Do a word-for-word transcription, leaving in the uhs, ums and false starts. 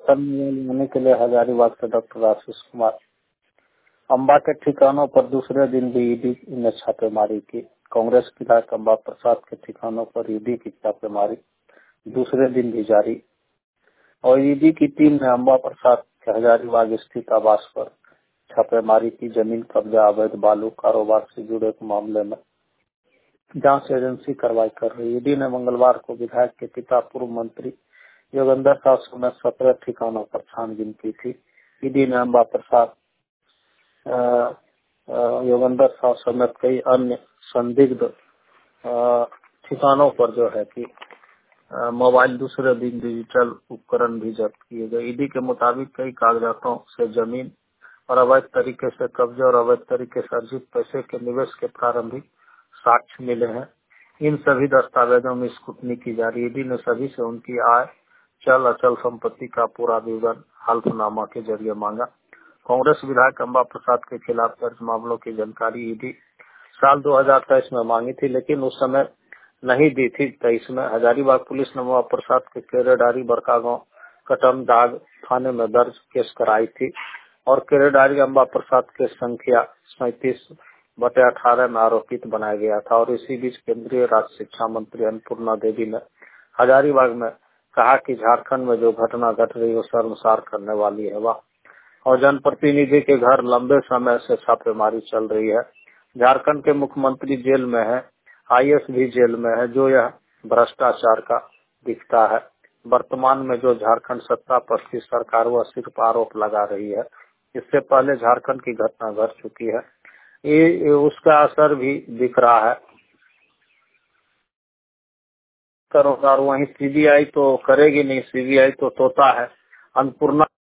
लेने के लिए हजारीबाग से डॉक्टर आशीष कुमार। अम्बा के ठिकानों पर दूसरे दिन भी ईडी ने छापेमारी की। कांग्रेस विधायक अम्बा प्रसाद के ठिकानों पर ईडी की छापेमारी दूसरे दिन भी जारी और ईडी की टीम ने अम्बा प्रसाद के हजारीबाग स्थित आवास पर छापेमारी की। जमीन कब्जा, अवैध बालू कारोबार से जुड़े मामले में जांच एजेंसी कार्रवाई कर रही। ईडी ने मंगलवार को विधायक के पिता पूर्व मंत्री योगेंद्र साहु समेत सत्रह ठिकानों पर छानबीन की थी। ईडी ने अम्बा प्रसाद, योगेंद्र साहु समेत कई अन्य संदिग्ध ठिकानों पर जो है कि मोबाइल, दूसरे दिन डिजिटल उपकरण भी जब्त किए गए। ईडी के मुताबिक कई कागजातों से जमीन और अवैध तरीके से कब्जे और अवैध तरीके से अर्जित पैसे के निवेश के प्रारंभिक साक्ष्य मिले हैं। इन सभी दस्तावेजों में स्क्रूटनी की जा रही। ईडी ने सभी से उनकी आय, चल अचल संपत्ति का पूरा विवरण हल्फनामा के जरिए मांगा। कांग्रेस विधायक अम्बा प्रसाद के खिलाफ दर्ज मामलों की जानकारी ईडी साल दो हज़ार तेईस में मांगी थी, लेकिन उस समय नहीं दी थी। तेईस में हजारीबाग पुलिस ने अम्बा प्रसाद के केरेडारी, बड़कागांव, कटमदाग थाने में दर्ज केस कराई थी और केरेडारी अम्बा प्रसाद के संख्या सैंतीस बटे अठारह में आरोपित बनाया गया था। और इसी बीच केंद्रीय राज्य शिक्षा मंत्री अन्नपूर्णा देवी ने हजारीबाग में कहा कि झारखंड में जो घटना घट रही है वो शर्मसार करने वाली है। वह और जनप्रतिनिधि के घर लंबे समय से छापेमारी चल रही है। झारखंड के मुख्यमंत्री जेल में है, आईएएस भी जेल में है, जो यह भ्रष्टाचार का दिखता है। वर्तमान में जो झारखंड सत्ता पर की सरकार वह सिर्फ आरोप लगा रही है। इससे पहले झारखंड की घटना घट चुकी है, ये उसका असर भी दिख रहा है। करोकार वहीं सीबीआई तो करेगी नहीं, सीबीआई तो तोता है। अन्नपूर्णा